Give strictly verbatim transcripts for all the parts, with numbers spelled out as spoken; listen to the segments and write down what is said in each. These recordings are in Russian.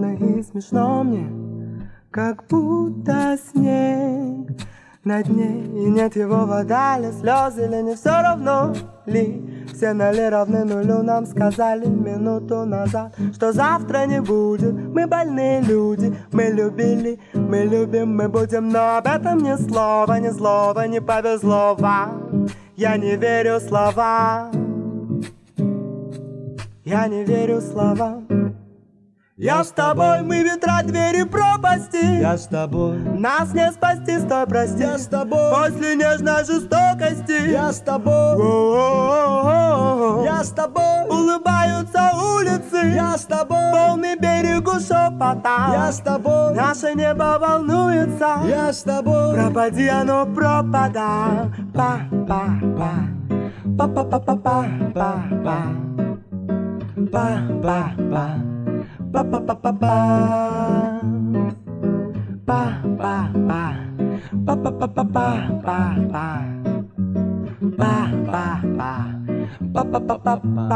холодно и смешно мне, как будто снег на дне, и нет его вода ли, слезы ли, не все равно ли. Все ноли равны нулю, нам сказали минуту назад, что завтра не будет. Мы больные люди, мы любили, мы любим, мы будем, но об этом ни слова, ни слова, не повезло вам. Я не верю словам, я не верю словам. Я с тобой, мы ветра, двери, пропасти. Я с тобой, нас не спасти, стой, прости. я с тобой, после нежной жестокости. я с тобой, О-о-о-о-о. я с тобой, улыбаются улицы. я с тобой, полный берегу шепота. я с тобой, наше небо волнуется. я с тобой, пропади оно пропада. Па-па-па, па-па-па-па-па-па, па-па-па. Па-па-па-па-па, па-па-па, па-па-па-па-па-па, па-па-па, па-па-па-па-па.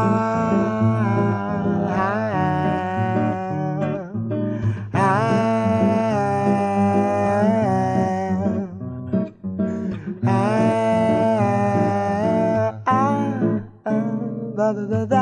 Да-да-да-да.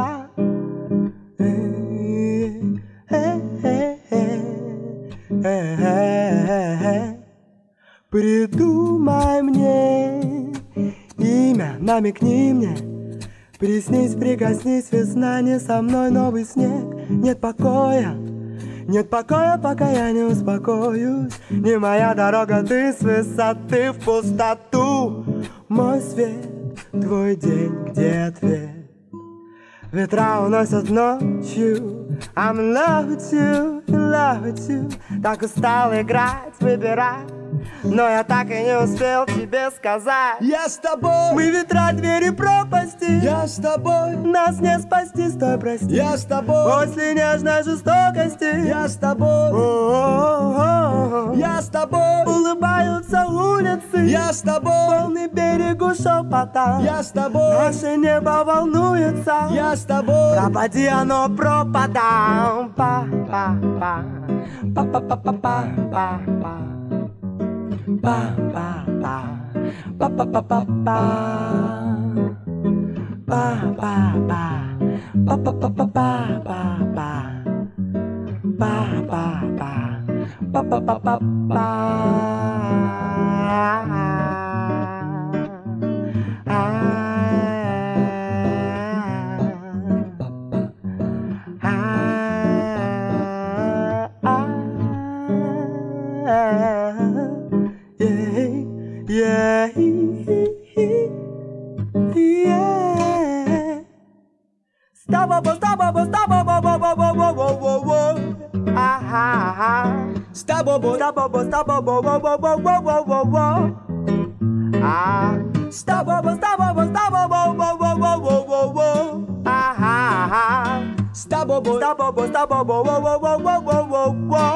Придумай мне имя, намекни мне, приснись, прикоснись, весна не со мной, новый снег. Нет покоя, нет покоя, пока я не успокоюсь. Не моя дорога, ты с высоты в пустоту. Мой свет, твой день, где ответ? Ветра уносят ночью. I'm in love with you, in love with you. Так устал играть, выбирать, но я так и не успел тебе сказать. Я с тобой, мы ветра, двери, пропасти. Я с тобой, нас не спасти, стой, прости. Я с тобой, после нежной жестокости. Я с тобой, О-о-о-о-о. Я с тобой, улыбаются улицы. Я с тобой, полный берегу шепота. Я с тобой, наше небо волнуется. Я с тобой, пропади оно пропада. Па-па-па, па-па-па-па-па, па-па-па-па, па-па-па-па, па-па-па-па, па-па-па-па, па-па-па-па. Yeah, yeah. Stop, stop, stop, stop, ah, ah, ah. Stop, stop, stop, stop, ah. Stop, stop, stop, ah, ah, ah. Stop, stop, stop,